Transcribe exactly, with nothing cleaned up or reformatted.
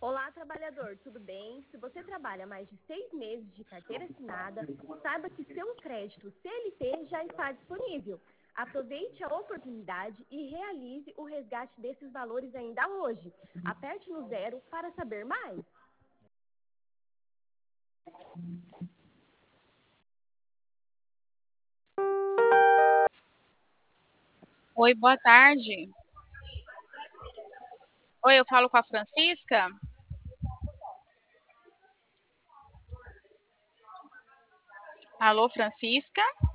Olá, trabalhador, tudo bem? Se você trabalha mais de seis meses de carteira assinada, saiba que seu crédito C L T já está disponível. Aproveite a oportunidade e realize o resgate desses valores ainda hoje. Aperte no zero para saber mais. Oi, boa tarde. Oi, eu falo com a Francisca. Alô, Francisca?